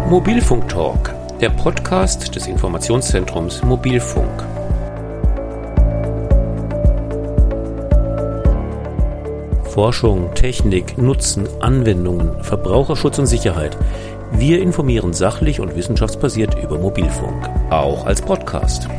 Mobilfunk Talk, der Podcast des Informationszentrums Mobilfunk. Forschung, Technik, Nutzen, Anwendungen, Verbraucherschutz und Sicherheit. Wir informieren sachlich und wissenschaftsbasiert über Mobilfunk, auch als Podcast.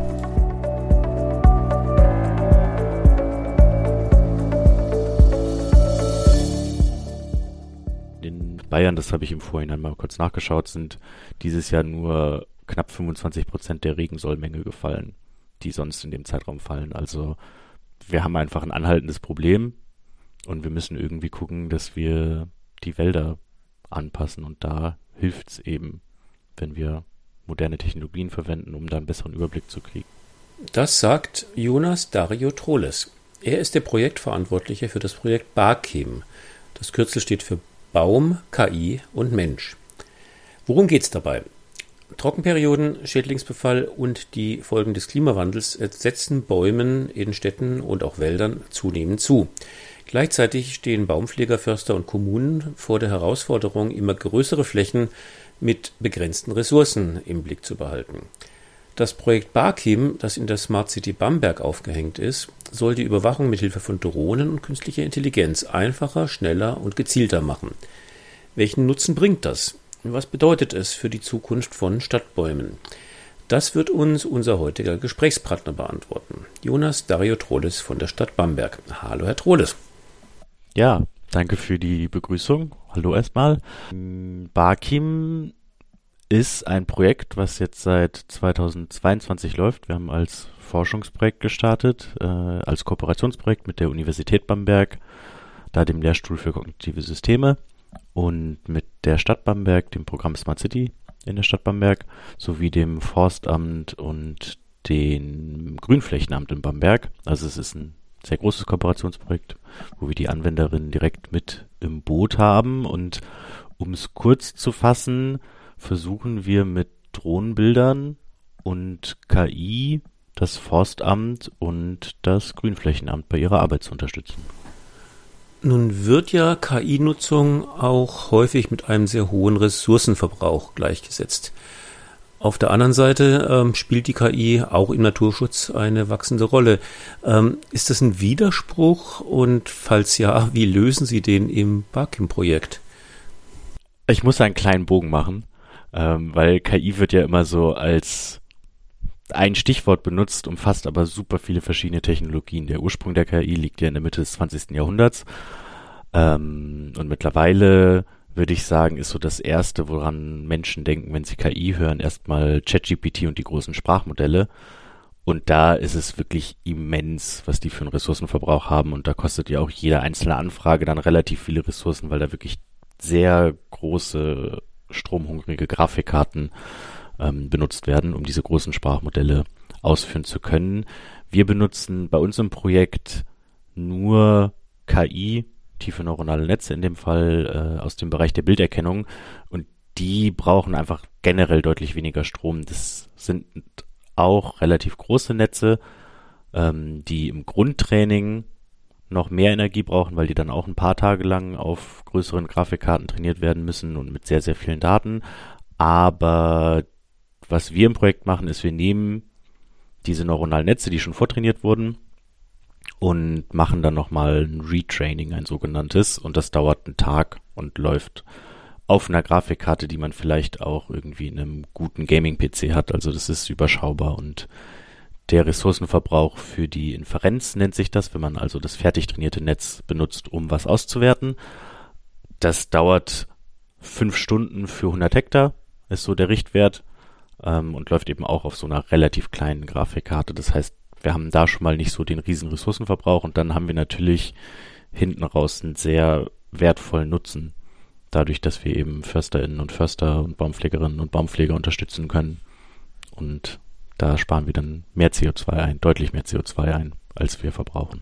In Bayern, das habe ich im Vorhinein mal kurz nachgeschaut, sind dieses Jahr nur knapp 25% der Regensollmenge gefallen, die sonst in dem Zeitraum fallen. Also wir haben einfach ein anhaltendes Problem und wir müssen irgendwie gucken, dass wir die Wälder anpassen. Und da hilft es eben, wenn wir moderne Technologien verwenden, um da einen besseren Überblick zu kriegen. Das sagt Jonas Dariotroles. Er ist der Projektverantwortliche für das Projekt BAKIM. Das Kürzel steht für Baum, KI und Mensch. Worum geht's dabei? Trockenperioden, Schädlingsbefall und die Folgen des Klimawandels setzen Bäumen in Städten und auch Wäldern zunehmend zu. Gleichzeitig stehen Baumpfleger, Förster und Kommunen vor der Herausforderung, immer größere Flächen mit begrenzten Ressourcen im Blick zu behalten. Das Projekt BAKIM, das in der Smart City Bamberg aufgehängt ist, soll die Überwachung mit Hilfe von Drohnen und künstlicher Intelligenz einfacher, schneller und gezielter machen. Welchen Nutzen bringt das? Was bedeutet es für die Zukunft von Stadtbäumen? Das wird uns unser heutiger Gesprächspartner beantworten. Jonas Dariotroles von der Stadt Bamberg. Hallo, Herr Troles. Ja, danke für die Begrüßung. Hallo erstmal. BAKIM ist ein Projekt, was jetzt seit 2022 läuft. Wir haben als Forschungsprojekt gestartet, als Kooperationsprojekt mit der Universität Bamberg, da dem Lehrstuhl für kognitive Systeme und mit der Stadt Bamberg, dem Programm Smart City in der Stadt Bamberg, sowie dem Forstamt und dem Grünflächenamt in Bamberg. Also es ist ein sehr großes Kooperationsprojekt, wo wir die Anwenderinnen direkt mit im Boot haben. Und um es kurz zu fassen, versuchen wir mit Drohnenbildern und KI das Forstamt und das Grünflächenamt bei ihrer Arbeit zu unterstützen. Nun wird ja KI-Nutzung auch häufig mit einem sehr hohen Ressourcenverbrauch gleichgesetzt. Auf der anderen Seite spielt die KI auch im Naturschutz eine wachsende Rolle. Ist das ein Widerspruch und falls ja, wie lösen Sie den im BAKIM-Projekt? Ich muss einen kleinen Bogen machen, weil KI wird ja immer so als ein Stichwort benutzt, umfasst aber super viele verschiedene Technologien. Der Ursprung der KI liegt ja in der Mitte des 20. Jahrhunderts und mittlerweile würde ich sagen, ist so das Erste, woran Menschen denken, wenn sie KI hören, erstmal ChatGPT und die großen Sprachmodelle. Und da ist es wirklich immens, was die für einen Ressourcenverbrauch haben. Und da kostet ja auch jede einzelne Anfrage dann relativ viele Ressourcen, weil da wirklich sehr große, stromhungrige Grafikkarten benutzt werden, um diese großen Sprachmodelle ausführen zu können. Wir benutzen bei uns im Projekt nur KI, tiefe neuronale Netze in dem Fall, aus dem Bereich der Bilderkennung, und die brauchen einfach generell deutlich weniger Strom. Das sind auch relativ große Netze, die im Grundtraining noch mehr Energie brauchen, weil die dann auch ein paar Tage lang auf größeren Grafikkarten trainiert werden müssen und mit sehr, sehr vielen Daten. Aber was wir im Projekt machen, ist, wir nehmen diese neuronalen Netze, die schon vortrainiert wurden, und machen dann nochmal ein Retraining, ein sogenanntes, und das dauert einen Tag und läuft auf einer Grafikkarte, die man vielleicht auch irgendwie in einem guten Gaming-PC hat. Also das ist überschaubar, und der Ressourcenverbrauch für die Inferenz nennt sich das, wenn man also das fertig trainierte Netz benutzt, um was auszuwerten. Das dauert 5 Stunden für 100 Hektar, ist so der Richtwert, und läuft eben auch auf so einer relativ kleinen Grafikkarte. Das heißt, wir haben da schon mal nicht so den riesen Ressourcenverbrauch, und dann haben wir natürlich hinten raus einen sehr wertvollen Nutzen, dadurch, dass wir eben FörsterInnen und Förster und Baumpflegerinnen und Baumpfleger unterstützen können. Und da sparen wir dann mehr CO2 ein, deutlich mehr CO2 ein, als wir verbrauchen.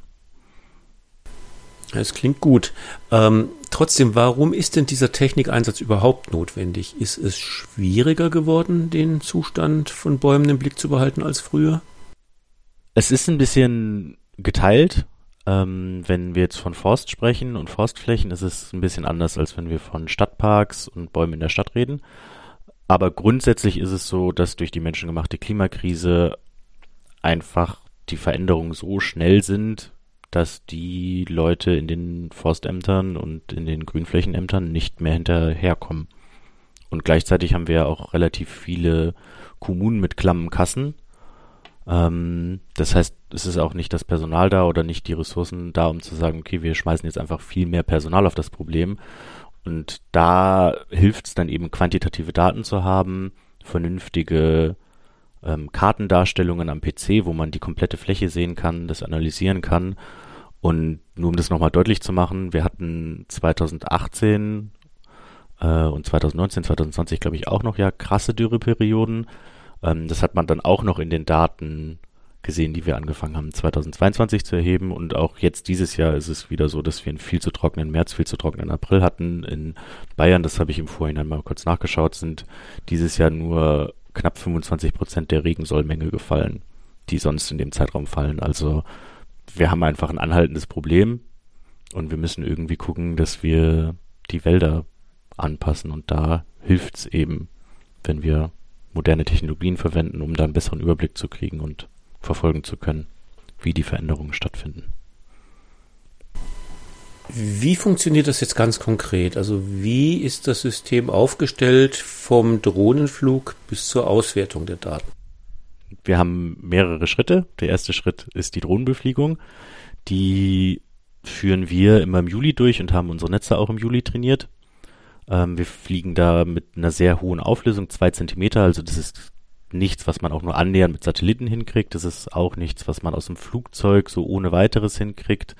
Es klingt gut. Trotzdem, warum ist denn dieser Technikeinsatz überhaupt notwendig? Ist es schwieriger geworden, den Zustand von Bäumen im Blick zu behalten als früher? Es ist ein bisschen geteilt. Wenn wir jetzt von Forst sprechen und Forstflächen, ist es ein bisschen anders, als wenn wir von Stadtparks und Bäumen in der Stadt reden. Aber grundsätzlich ist es so, dass durch die menschengemachte Klimakrise einfach die Veränderungen so schnell sind, dass die Leute in den Forstämtern und in den Grünflächenämtern nicht mehr hinterherkommen. Und gleichzeitig haben wir ja auch relativ viele Kommunen mit klammen Kassen. Das heißt, es ist auch nicht das Personal da oder nicht die Ressourcen da, um zu sagen, okay, wir schmeißen jetzt einfach viel mehr Personal auf das Problem. Und da hilft es dann eben, quantitative Daten zu haben, vernünftige Kartendarstellungen am PC, wo man die komplette Fläche sehen kann, das analysieren kann. Und nur um das nochmal deutlich zu machen, wir hatten 2018 und 2019, 2020 glaube ich auch noch ja krasse Dürreperioden. Das hat man dann auch noch in den Daten gesehen, die wir angefangen haben 2022 zu erheben. Und auch jetzt dieses Jahr ist es wieder so, dass wir einen viel zu trockenen März, viel zu trockenen April hatten. In Bayern, das habe ich im Vorhinein mal kurz nachgeschaut, sind dieses Jahr nur knapp 25% der Regensollmenge gefallen, die sonst in dem Zeitraum fallen. Also wir haben einfach ein anhaltendes Problem und wir müssen irgendwie gucken, dass wir die Wälder anpassen. Und da hilft es eben, wenn wir moderne Technologien verwenden, um da einen besseren Überblick zu kriegen und verfolgen zu können, wie die Veränderungen stattfinden. Wie funktioniert das jetzt ganz konkret? Also wie ist das System aufgestellt vom Drohnenflug bis zur Auswertung der Daten? Wir haben mehrere Schritte. Der erste Schritt ist die Drohnenbefliegung. Die führen wir immer im Juli durch und haben unsere Netze auch im Juli trainiert. Wir fliegen da mit einer sehr hohen Auflösung, 2 Zentimeter. Also das ist nichts, was man auch nur annähernd mit Satelliten hinkriegt. Das ist auch nichts, was man aus dem Flugzeug so ohne weiteres hinkriegt.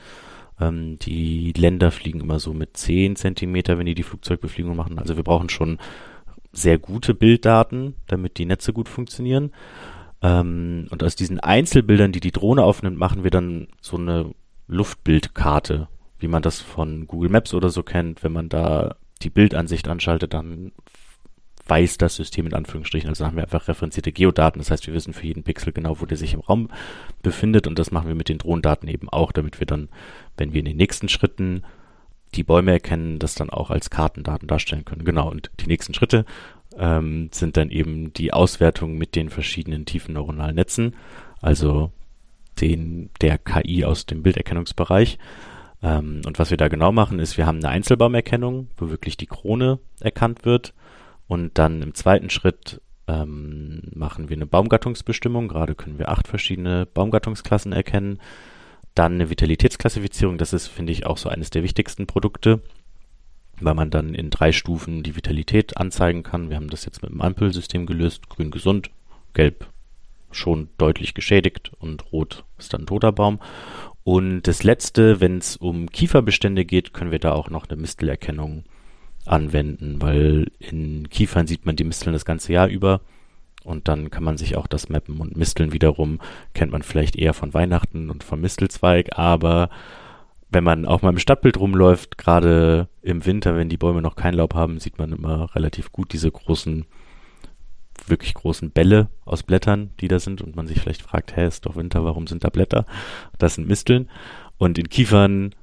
Die Länder fliegen immer so mit 10 Zentimeter, wenn die Flugzeugbefliegung machen. Also wir brauchen schon sehr gute Bilddaten, damit die Netze gut funktionieren. Und aus diesen Einzelbildern, die die Drohne aufnimmt, machen wir dann so eine Luftbildkarte, wie man das von Google Maps oder so kennt. Wenn man da die Bildansicht anschaltet, dann weiß das System in Anführungsstrichen, also haben wir einfach referenzierte Geodaten, das heißt, wir wissen für jeden Pixel genau, wo der sich im Raum befindet, und das machen wir mit den Drohnendaten eben auch, damit wir dann, wenn wir in den nächsten Schritten die Bäume erkennen, das dann auch als Kartendaten darstellen können. Genau, und die nächsten Schritte sind dann eben die Auswertung mit den verschiedenen tiefen neuronalen Netzen, also der KI aus dem Bilderkennungsbereich. Und was wir da genau machen, ist, wir haben eine Einzelbaumerkennung, wo wirklich die Krone erkannt wird. Und dann im zweiten Schritt machen wir eine Baumgattungsbestimmung. Gerade können wir 8 verschiedene Baumgattungsklassen erkennen. Dann eine Vitalitätsklassifizierung. Das ist, finde ich, auch so eines der wichtigsten Produkte, weil man dann in 3 Stufen die Vitalität anzeigen kann. Wir haben das jetzt mit dem Ampelsystem gelöst. Grün gesund, gelb schon deutlich geschädigt und rot ist dann ein toter Baum. Und das letzte, wenn es um Kieferbestände geht, können wir da auch noch eine Mistelerkennung anwenden, weil in Kiefern sieht man die Misteln das ganze Jahr über und dann kann man sich auch das mappen. Und Misteln wiederum kennt man vielleicht eher von Weihnachten und vom Mistelzweig, aber wenn man auch mal im Stadtbild rumläuft, gerade im Winter, wenn die Bäume noch kein Laub haben, sieht man immer relativ gut diese großen, wirklich großen Bälle aus Blättern, die da sind, und man sich vielleicht fragt, ist doch Winter, warum sind da Blätter? Das sind Misteln. Und in Kiefern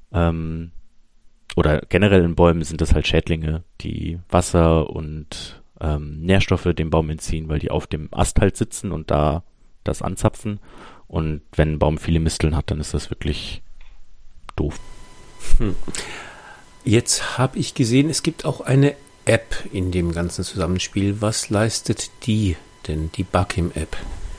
oder generell in Bäumen sind das halt Schädlinge, die Wasser und Nährstoffe dem Baum entziehen, weil die auf dem Ast halt sitzen und da das anzapfen. Und wenn ein Baum viele Misteln hat, dann ist das wirklich doof. Jetzt habe ich gesehen, es gibt auch eine App in dem ganzen Zusammenspiel. Was leistet die denn, die Bakim-App?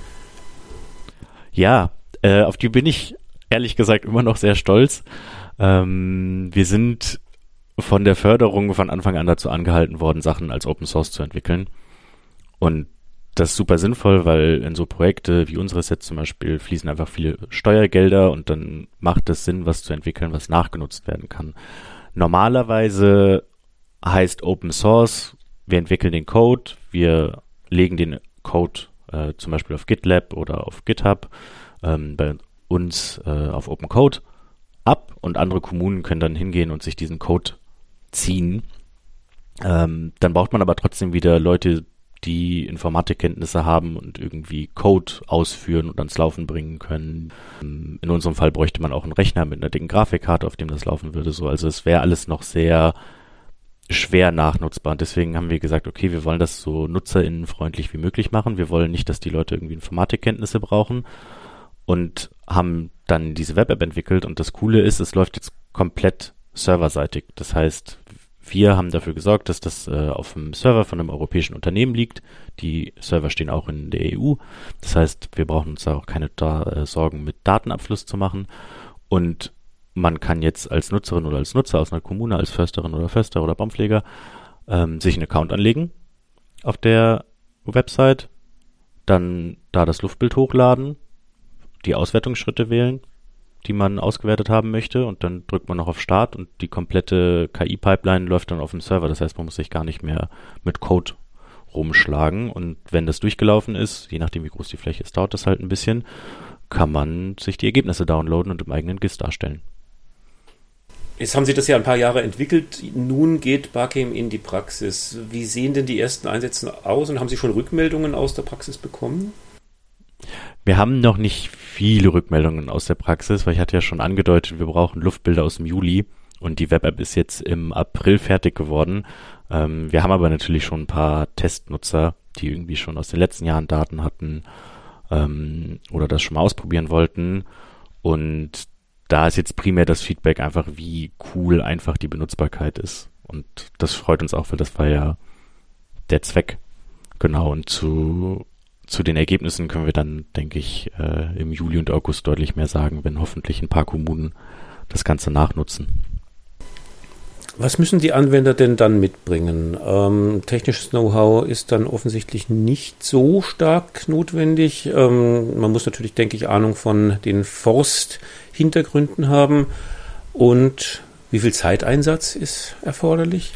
Ja, auf die bin ich ehrlich gesagt immer noch sehr stolz. Wir sind von der Förderung von Anfang an dazu angehalten worden, Sachen als Open Source zu entwickeln. Und das ist super sinnvoll, weil in so Projekte wie unseres jetzt zum Beispiel fließen einfach viele Steuergelder und dann macht es Sinn, was zu entwickeln, was nachgenutzt werden kann. Normalerweise heißt Open Source, wir entwickeln den Code, wir legen den Code zum Beispiel auf GitLab oder auf GitHub, bei uns auf Open Code ab, und andere Kommunen können dann hingehen und sich diesen Code ziehen. Dann braucht man aber trotzdem wieder Leute, die Informatikkenntnisse haben und irgendwie Code ausführen und ans Laufen bringen können. In unserem Fall bräuchte man auch einen Rechner mit einer dicken Grafikkarte, auf dem das laufen würde. So. Also es wäre alles noch sehr schwer nachnutzbar. Und deswegen haben wir gesagt, okay, wir wollen das so nutzerinnenfreundlich wie möglich machen. Wir wollen nicht, dass die Leute irgendwie Informatikkenntnisse brauchen und haben dann diese Web-App entwickelt. Und das Coole ist, es läuft jetzt komplett serverseitig. Das heißt, wir haben dafür gesorgt, dass das auf dem Server von einem europäischen Unternehmen liegt. Die Server stehen auch in der EU. Das heißt, wir brauchen uns da auch keine Sorgen mit Datenabfluss zu machen. Und man kann jetzt als Nutzerin oder als Nutzer aus einer Kommune, als Försterin oder Förster oder Baumpfleger sich einen Account anlegen auf der Website, dann da das Luftbild hochladen, die Auswertungsschritte wählen, die man ausgewertet haben möchte, und dann drückt man noch auf Start und die komplette KI-Pipeline läuft dann auf dem Server. Das heißt, man muss sich gar nicht mehr mit Code rumschlagen, und wenn das durchgelaufen ist, je nachdem wie groß die Fläche ist, dauert das halt ein bisschen, kann man sich die Ergebnisse downloaden und im eigenen GIS darstellen. Jetzt haben Sie das ja ein paar Jahre entwickelt. Nun geht Barcame in die Praxis. Wie sehen denn die ersten Einsätze aus, und haben Sie schon Rückmeldungen aus der Praxis bekommen? Wir haben noch nicht viele Rückmeldungen aus der Praxis, weil ich hatte ja schon angedeutet, wir brauchen Luftbilder aus dem Juli, und die Web-App ist jetzt im April fertig geworden. Wir haben aber natürlich schon ein paar Testnutzer, die irgendwie schon aus den letzten Jahren Daten hatten oder das schon mal ausprobieren wollten, und da ist jetzt primär das Feedback einfach, wie cool einfach die Benutzbarkeit ist, und das freut uns auch, weil das war ja der Zweck. Genau, und zu den Ergebnissen können wir dann, denke ich, im Juli und August deutlich mehr sagen, wenn hoffentlich ein paar Kommunen das Ganze nachnutzen. Was müssen die Anwender denn dann mitbringen? Technisches Know-how ist dann offensichtlich nicht so stark notwendig. Man muss natürlich, denke ich, Ahnung von den Forsthintergründen haben. Und wie viel Zeiteinsatz ist erforderlich?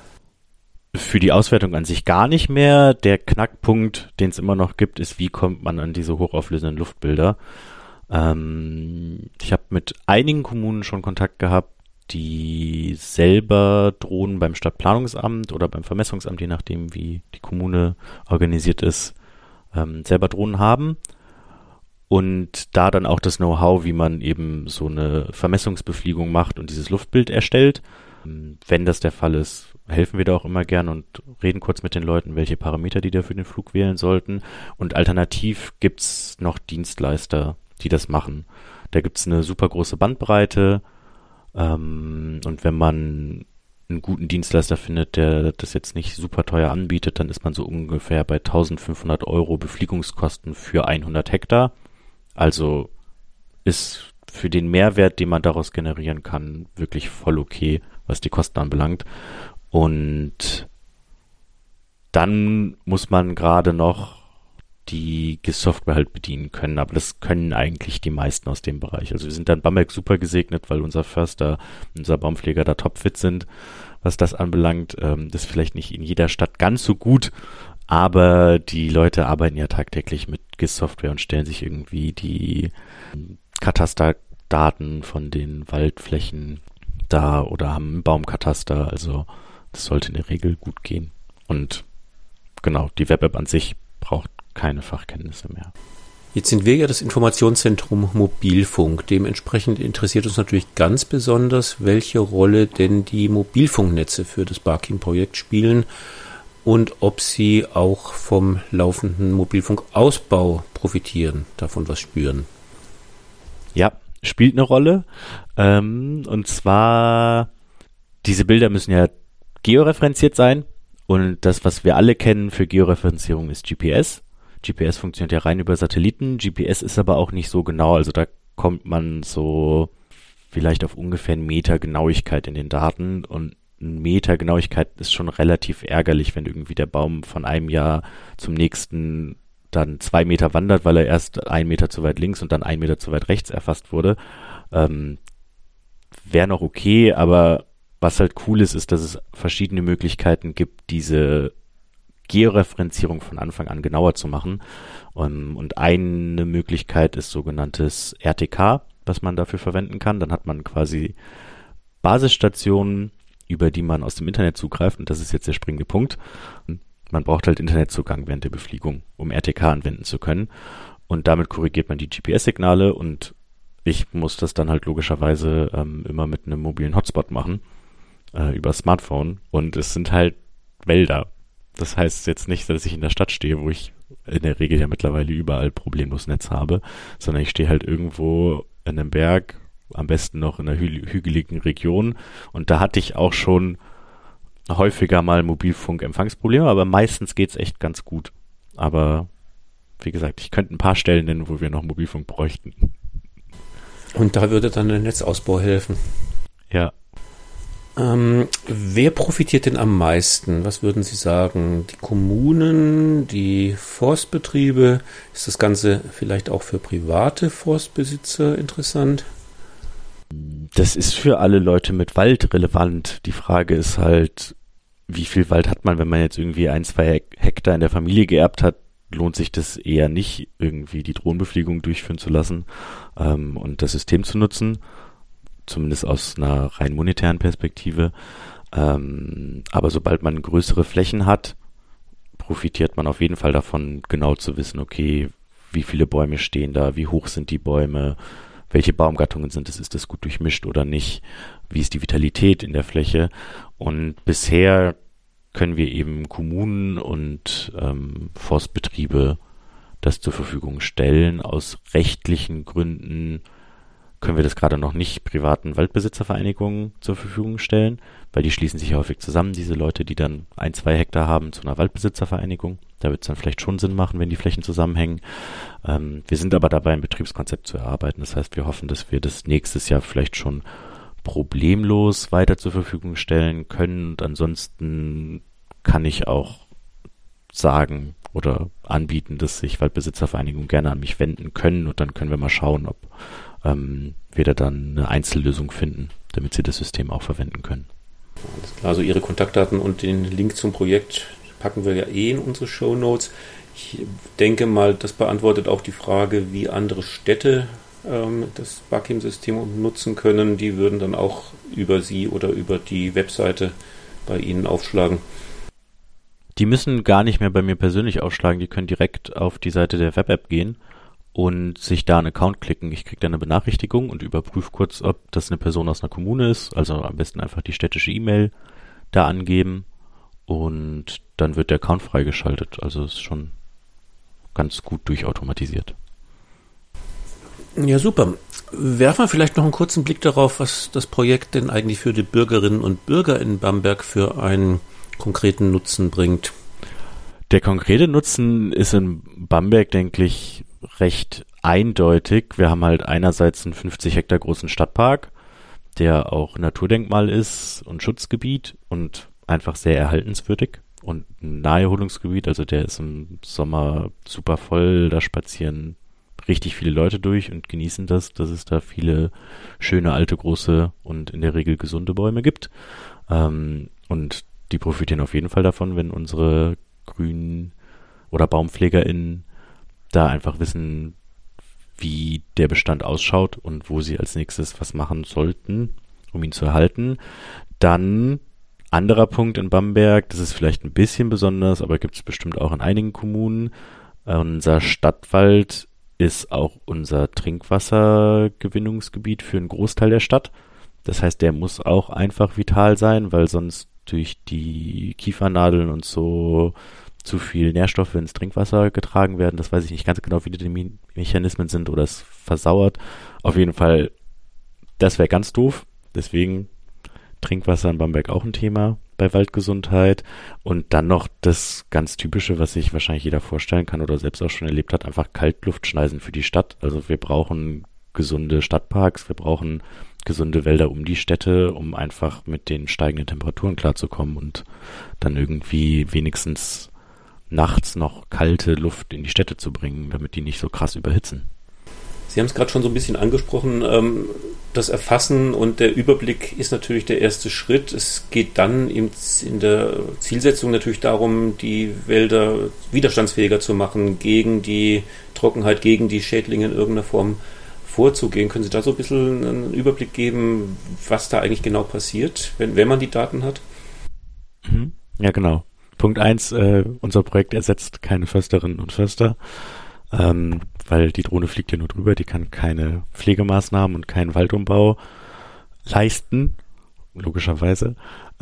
Für die Auswertung an sich gar nicht mehr. Der Knackpunkt, den es immer noch gibt, ist, wie kommt man an diese hochauflösenden Luftbilder. Ich habe mit einigen Kommunen schon Kontakt gehabt, die selber Drohnen beim Stadtplanungsamt oder beim Vermessungsamt, je nachdem wie die Kommune organisiert ist, selber Drohnen haben. Und da dann auch das Know-how, wie man eben so eine Vermessungsbefliegung macht und dieses Luftbild erstellt. Wenn das der Fall ist, helfen wir da auch immer gern und reden kurz mit den Leuten, welche Parameter die da für den Flug wählen sollten. Und alternativ gibt's noch Dienstleister, die das machen. Da gibt's eine super große Bandbreite. Und wenn man einen guten Dienstleister findet, der das jetzt nicht super teuer anbietet, dann ist man so ungefähr bei 1.500 € Befliegungskosten für 100 Hektar. Also ist für den Mehrwert, den man daraus generieren kann, wirklich voll okay, was die Kosten anbelangt. Und dann muss man gerade noch die GIS-Software halt bedienen können, aber das können eigentlich die meisten aus dem Bereich. Also wir sind dann Bamberg super gesegnet, weil unser Förster, unser Baumpfleger da topfit sind, was das anbelangt. Das ist vielleicht nicht in jeder Stadt ganz so gut, aber die Leute arbeiten ja tagtäglich mit GIS-Software und stellen sich irgendwie die Katasterdaten von den Waldflächen da oder haben einen Baumkataster, also das sollte in der Regel gut gehen. Und genau, die Web-App an sich braucht keine Fachkenntnisse mehr. Jetzt sind wir ja das Informationszentrum Mobilfunk. Dementsprechend interessiert uns natürlich ganz besonders, welche Rolle denn die Mobilfunknetze für das Barcame-Projekt spielen und ob sie auch vom laufenden Mobilfunkausbau profitieren, davon was spüren. Ja, spielt eine Rolle. Und zwar, diese Bilder müssen ja georeferenziert sein. Und das, was wir alle kennen für Georeferenzierung, ist GPS. GPS funktioniert ja rein über Satelliten. GPS ist aber auch nicht so genau. Also da kommt man so vielleicht auf ungefähr 1 Meter Genauigkeit in den Daten. Und 1 Meter Genauigkeit ist schon relativ ärgerlich, wenn irgendwie der Baum von einem Jahr zum nächsten dann 2 Meter wandert, weil er erst 1 Meter zu weit links und dann 1 Meter zu weit rechts erfasst wurde. Wäre noch okay, aber was halt cool ist, ist, dass es verschiedene Möglichkeiten gibt, diese Georeferenzierung von Anfang an genauer zu machen. Und eine Möglichkeit ist sogenanntes RTK, was man dafür verwenden kann. Dann hat man quasi Basisstationen, über die man aus dem Internet zugreift. Und das ist jetzt der springende Punkt. Man braucht halt Internetzugang während der Befliegung, um RTK anwenden zu können. Und damit korrigiert man die GPS-Signale. Und ich muss das dann halt logischerweise immer mit einem mobilen Hotspot machen. über Smartphone und es sind halt Wälder. Das heißt jetzt nicht, dass ich in der Stadt stehe, wo ich in der Regel ja mittlerweile überall problemlos Netz habe, sondern ich stehe halt irgendwo in einem Berg, am besten noch in einer hügeligen Region und da hatte ich auch schon häufiger mal Mobilfunk-Empfangsprobleme, aber meistens geht's echt ganz gut. Aber wie gesagt, ich könnte ein paar Stellen nennen, wo wir noch Mobilfunk bräuchten. Und da würde dann der Netzausbau helfen. Ja. Wer profitiert denn am meisten? Was würden Sie sagen? Die Kommunen, die Forstbetriebe? Ist das Ganze vielleicht auch für private Forstbesitzer interessant? Das ist für alle Leute mit Wald relevant. Die Frage ist halt, wie viel Wald hat man, wenn man jetzt irgendwie 1-2 Hektar in der Familie geerbt hat, lohnt sich das eher nicht, irgendwie die Drohnenbefliegung durchführen zu lassen und das System zu nutzen, zumindest aus einer rein monetären Perspektive. Aber sobald man größere Flächen hat, profitiert man auf jeden Fall davon, genau zu wissen, okay, wie viele Bäume stehen da, wie hoch sind die Bäume, welche Baumgattungen sind es, ist das gut durchmischt oder nicht, wie ist die Vitalität in der Fläche. Und bisher können wir eben Kommunen und Forstbetriebe das zur Verfügung stellen. Aus rechtlichen Gründen können wir das gerade noch nicht privaten Waldbesitzervereinigungen zur Verfügung stellen, weil die schließen sich häufig zusammen, diese Leute, die dann 1-2 Hektar haben, zu einer Waldbesitzervereinigung. Da wird es dann vielleicht schon Sinn machen, wenn die Flächen zusammenhängen. Wir sind aber dabei, ein Betriebskonzept zu erarbeiten. Das heißt, wir hoffen, dass wir das nächstes Jahr vielleicht schon problemlos weiter zur Verfügung stellen können. Und ansonsten kann ich auch sagen oder anbieten, dass sich Waldbesitzervereinigungen gerne an mich wenden können und dann können wir mal schauen, ob wir da dann eine Einzellösung finden, damit sie das System auch verwenden können. Alles klar, also Ihre Kontaktdaten und den Link zum Projekt packen wir ja in unsere Shownotes. Ich denke mal, das beantwortet auch die Frage, wie andere Städte das BAKIM-System nutzen können. Die würden dann auch über Sie oder über die Webseite bei Ihnen aufschlagen. Die müssen gar nicht mehr bei mir persönlich aufschlagen, die können direkt auf die Seite der Web-App gehen und sich da einen Account klicken. Ich kriege dann eine Benachrichtigung und überprüfe kurz, ob das eine Person aus einer Kommune ist. Also am besten einfach die städtische E-Mail da angeben und dann wird der Account freigeschaltet. Also ist schon ganz gut durchautomatisiert. Ja, super. Werfen wir vielleicht noch einen kurzen Blick darauf, was das Projekt denn eigentlich für die Bürgerinnen und Bürger in Bamberg für einen konkreten Nutzen bringt. Der konkrete Nutzen ist in Bamberg, denke ich, recht eindeutig. Wir haben halt einerseits einen 50 Hektar großen Stadtpark, der auch Naturdenkmal ist und Schutzgebiet und einfach sehr erhaltenswürdig und ein Naherholungsgebiet, also der ist im Sommer super voll, da spazieren richtig viele Leute durch und genießen das, dass es da viele schöne, alte, große und in der Regel gesunde Bäume gibt. Und die profitieren auf jeden Fall davon, wenn unsere Grün- oder BaumpflegerInnen da einfach wissen, wie der Bestand ausschaut und wo sie als nächstes was machen sollten, um ihn zu erhalten. Dann anderer Punkt in Bamberg, das ist vielleicht ein bisschen besonders, aber gibt es bestimmt auch in einigen Kommunen. Unser Stadtwald ist auch unser Trinkwassergewinnungsgebiet für einen Großteil der Stadt. Das heißt, der muss auch einfach vital sein, weil sonst durch die Kiefernadeln und so zu viel Nährstoffe ins Trinkwasser getragen werden. Das weiß ich nicht ganz genau, wie die Mechanismen sind oder es versauert. Auf jeden Fall, das wäre ganz doof. Deswegen Trinkwasser in Bamberg auch ein Thema bei Waldgesundheit. Und dann noch das ganz Typische, was sich wahrscheinlich jeder vorstellen kann oder selbst auch schon erlebt hat, einfach Kaltluftschneisen für die Stadt. Also wir brauchen gesunde Stadtparks, wir brauchen gesunde Wälder um die Städte, um einfach mit den steigenden Temperaturen klarzukommen und dann irgendwie wenigstens nachts noch kalte Luft in die Städte zu bringen, damit die nicht so krass überhitzen. Sie haben es gerade schon so ein bisschen angesprochen, das Erfassen und der Überblick ist natürlich der erste Schritt. Es geht dann in der Zielsetzung natürlich darum, die Wälder widerstandsfähiger zu machen, gegen die Trockenheit, gegen die Schädlinge in irgendeiner Form vorzugehen. Können Sie da so ein bisschen einen Überblick geben, was da eigentlich genau passiert, wenn man die Daten hat? Ja, genau. Punkt 1, unser Projekt ersetzt keine Försterinnen und Förster, weil die Drohne fliegt ja nur drüber, die kann keine Pflegemaßnahmen und keinen Waldumbau leisten. logischerweise.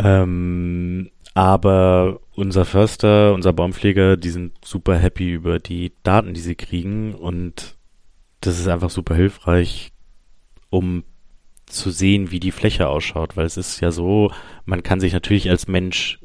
Aber unser Förster, unser Baumpfleger, die sind super happy über die Daten, die sie kriegen, und das ist einfach super hilfreich, um zu sehen, wie die Fläche ausschaut, weil es ist ja so, man kann sich natürlich als Mensch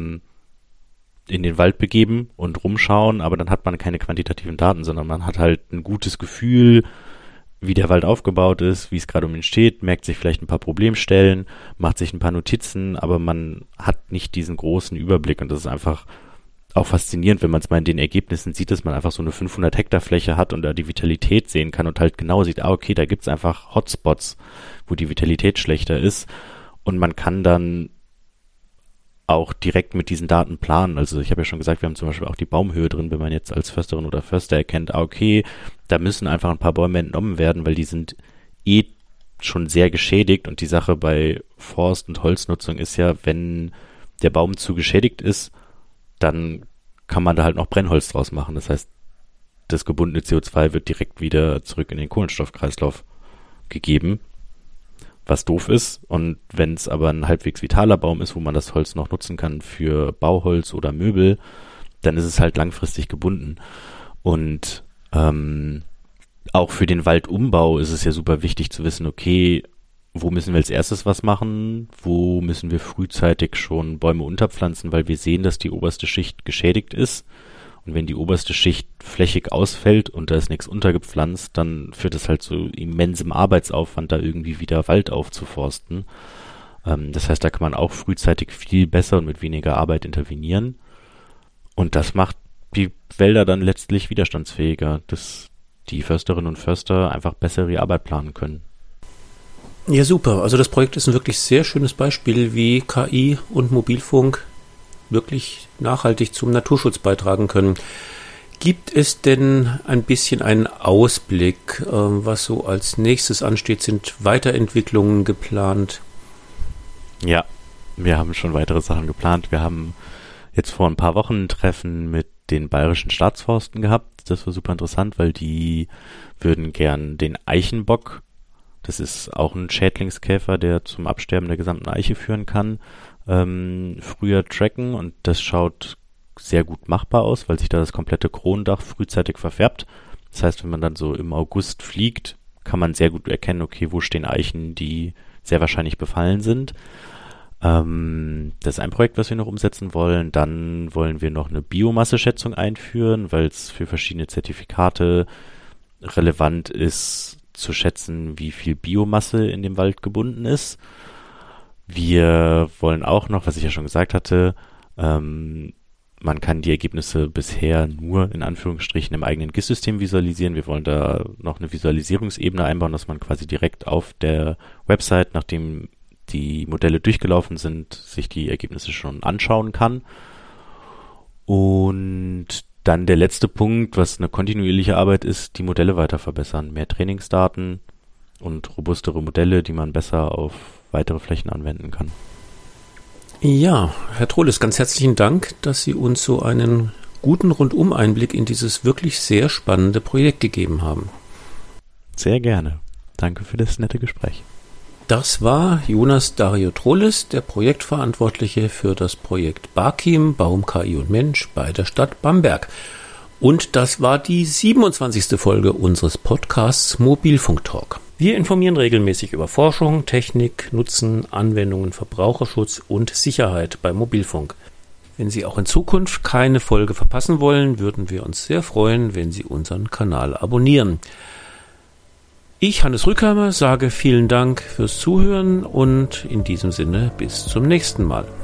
in den Wald begeben und rumschauen, aber dann hat man keine quantitativen Daten, sondern man hat halt ein gutes Gefühl, wie der Wald aufgebaut ist, wie es gerade um ihn steht, merkt sich vielleicht ein paar Problemstellen, macht sich ein paar Notizen, aber man hat nicht diesen großen Überblick, und das ist einfach auch faszinierend, wenn man es mal in den Ergebnissen sieht, dass man einfach so eine 500 Hektar Fläche hat und da die Vitalität sehen kann und halt genau sieht, okay, da gibt's einfach Hotspots, wo die Vitalität schlechter ist, und man kann dann auch direkt mit diesen Daten planen. Also ich habe ja schon gesagt, wir haben zum Beispiel auch die Baumhöhe drin, wenn man jetzt als Försterin oder Förster erkennt, okay, da müssen einfach ein paar Bäume entnommen werden, weil die sind schon sehr geschädigt, und die Sache bei Forst- und Holznutzung ist ja, wenn der Baum zu geschädigt ist, dann kann man da halt noch Brennholz draus machen. Das heißt, das gebundene CO2 wird direkt wieder zurück in den Kohlenstoffkreislauf gegeben, was doof ist. Und wenn es aber ein halbwegs vitaler Baum ist, wo man das Holz noch nutzen kann für Bauholz oder Möbel, dann ist es halt langfristig gebunden. Und auch für den Waldumbau ist es ja super wichtig zu wissen, okay, wo müssen wir als erstes was machen? Wo müssen wir frühzeitig schon Bäume unterpflanzen, weil wir sehen, dass die oberste Schicht geschädigt ist. Und wenn die oberste Schicht flächig ausfällt und da ist nichts untergepflanzt, dann führt es halt zu immensem Arbeitsaufwand, da irgendwie wieder Wald aufzuforsten. Das heißt, da kann man auch frühzeitig viel besser und mit weniger Arbeit intervenieren. Und das macht die Wälder dann letztlich widerstandsfähiger, dass die Försterinnen und Förster einfach besser ihre Arbeit planen können. Ja, super. Also das Projekt ist ein wirklich sehr schönes Beispiel, wie KI und Mobilfunk wirklich nachhaltig zum Naturschutz beitragen können. Gibt es denn ein bisschen einen Ausblick, was so als nächstes ansteht? Sind Weiterentwicklungen geplant? Ja, wir haben schon weitere Sachen geplant. Wir haben jetzt vor ein paar Wochen ein Treffen mit den bayerischen Staatsforsten gehabt. Das war super interessant, weil die würden gern den Eichenbock, das ist auch ein Schädlingskäfer, der zum Absterben der gesamten Eiche führen kann, früher tracken, und das schaut sehr gut machbar aus, weil sich da das komplette Kronendach frühzeitig verfärbt. Das heißt, wenn man dann so im August fliegt, kann man sehr gut erkennen, okay, wo stehen Eichen, die sehr wahrscheinlich befallen sind. Das ist ein Projekt, was wir noch umsetzen wollen. Dann wollen wir noch eine Biomasseschätzung einführen, weil es für verschiedene Zertifikate relevant ist, zu schätzen, wie viel Biomasse in dem Wald gebunden ist. Wir wollen auch noch, was ich ja schon gesagt hatte, man kann die Ergebnisse bisher nur in Anführungsstrichen im eigenen GIS-System visualisieren. Wir wollen da noch eine Visualisierungsebene einbauen, dass man quasi direkt auf der Website, nachdem die Modelle durchgelaufen sind, sich die Ergebnisse schon anschauen kann. Und dann der letzte Punkt, was eine kontinuierliche Arbeit ist, die Modelle weiter verbessern. Mehr Trainingsdaten und robustere Modelle, die man besser auf weitere Flächen anwenden kann. Ja, Herr Trohles, ganz herzlichen Dank, dass Sie uns so einen guten Rundum-Einblick in dieses wirklich sehr spannende Projekt gegeben haben. Sehr gerne. Danke für das nette Gespräch. Das war Jonas Dario Trohles, der Projektverantwortliche für das Projekt BAKIM, Baum, KI und Mensch bei der Stadt Bamberg. Und das war die 27. Folge unseres Podcasts Mobilfunk Talk. Wir informieren regelmäßig über Forschung, Technik, Nutzen, Anwendungen, Verbraucherschutz und Sicherheit beim Mobilfunk. Wenn Sie auch in Zukunft keine Folge verpassen wollen, würden wir uns sehr freuen, wenn Sie unseren Kanal abonnieren. Ich, Hannes Rückheimer, sage vielen Dank fürs Zuhören und in diesem Sinne bis zum nächsten Mal.